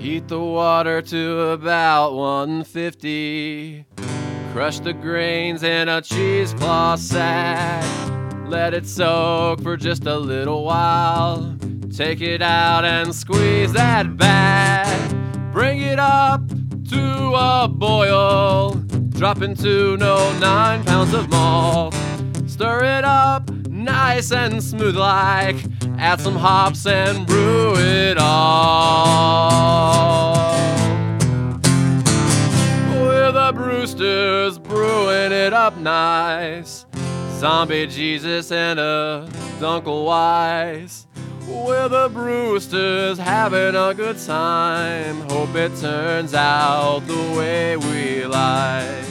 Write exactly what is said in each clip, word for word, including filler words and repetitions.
Heat the water to about one fifty. Crush the grains in a cheesecloth sack. Let it soak for just a little while. Take it out and squeeze that back. Bring it up to a boil. Drop into no nine pounds of malt. Stir it up nice and smooth like. Add some hops and brew it all. With the Brewsters brewing it up nice. Zombie Jesus and a Dunkelweiss. With the Brewsters having a good time. Hope it turns out the way we like.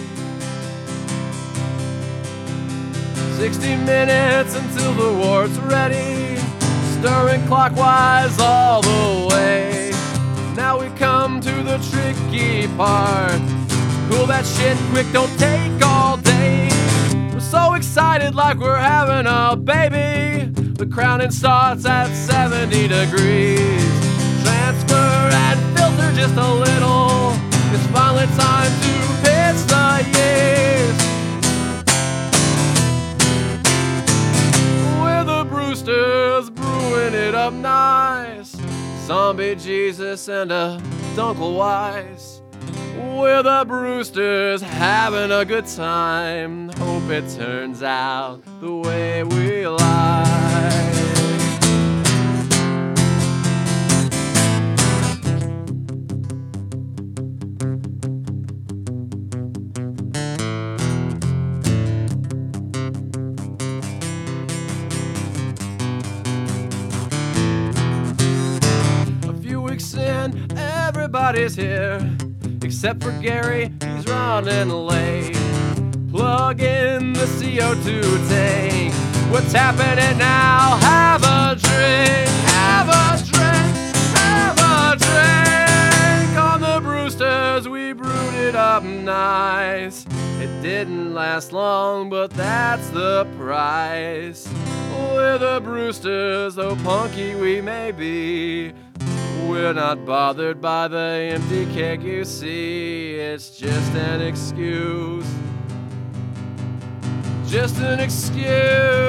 Sixty minutes until the wort's ready. Stirring clockwise all the way. Now we come to the tricky part. Cool that shit quick, don't take all day. We're so excited like we're having a baby. The crowning starts at seventy degrees. Transfer and filter just a little. It's finally time to pitch the years. With the Brewsters brewing it up nice. Zombie Jesus and a Dunkelweiss. With the Brewsters having a good time. Hope it turns out the way we like. A few weeks in, everybody's here. Except for Gary, he's running late. Plug in the C O two tank. We're tapping it now. Have a drink, have a drink, have a drink. On the Brewsters, we brewed it up nice. It didn't last long, but that's the price. With the Brewsters, though punky we may be, we're not bothered by the empty keg, you see. It's just an excuse. Just an excuse.